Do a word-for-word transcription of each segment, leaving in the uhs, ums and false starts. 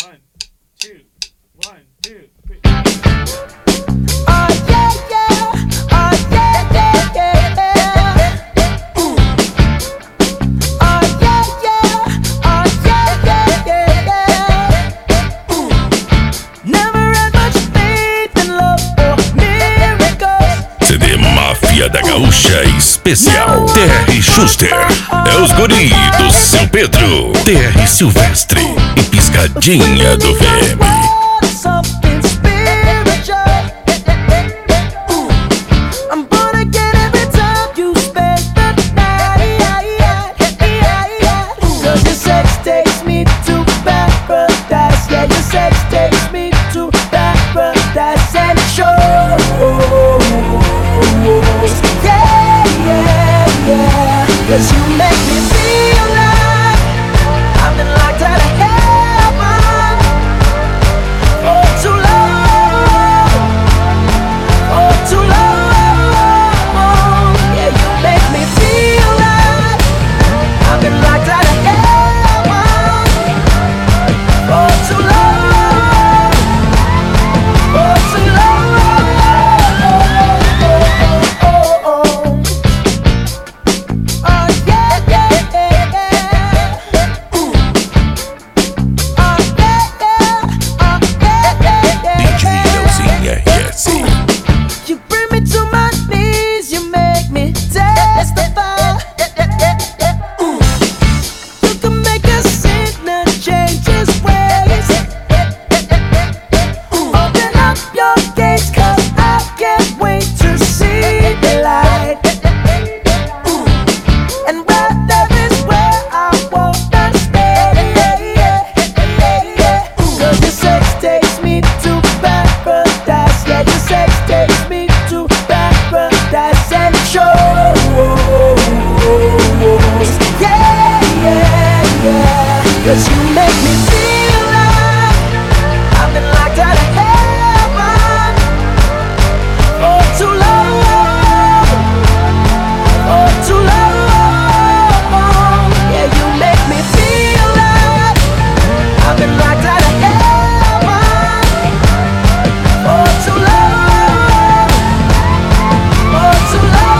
One, two, one, two, three. Oh yeah, yeah. Oh yeah, yeah, yeah. Ooh. Oh yeah, yeah. Oh yeah, yeah, yeah. Ooh. Never had much faith in love or miracles. C D Máfia da Gaúcha Especial T R Schuster. É os guri do São Pedro, T R Silvestre e Piscadinha do V M. Something spiritual. Ooh. I'm born again every time you spend the night. Cause your sex takes me to paradise. Yeah, your sex takes me to paradise and it shows. Yeah, yeah, yeah. Cause you make me feel like I've been locked out of heaven for too long, for too long. Yeah, you make me feel like I've been locked out of heaven for too long, for too long. Oh, oh, oh. Oh, yeah, yeah, yeah, yeah. Ooh. Oh, yeah, yeah. Oh, yeah, yeah, yeah, D J yeah. Leozinho R S. You bring me to my knees, you make me testify. Ooh. You can make a sinner change his ways. Ooh. Open up your gates, cause I can't wait to see the light. Ooh. And where there is where I wanna stay. Cause your sex takes me to paradise. Yeah, your sex takes me to paradise and it shows. Yeah, yeah, yeah. Cause you make me feel like I've been locked out of heaven for too long, for too long. Yeah, you make me feel like I've been locked out of heaven for too long, for too long.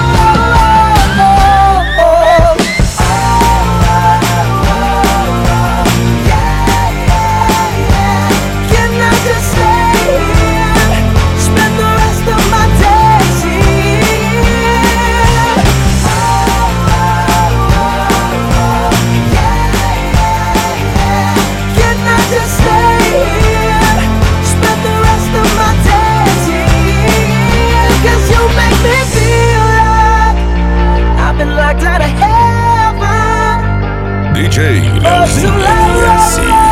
Yeah, yeah, yeah. Can I just stay here, spend the rest of my days here? Can I just stay here, spend the rest of my days here? Cause you make me feel like I've been locked out of heaven D J for too Leozinho R S. long.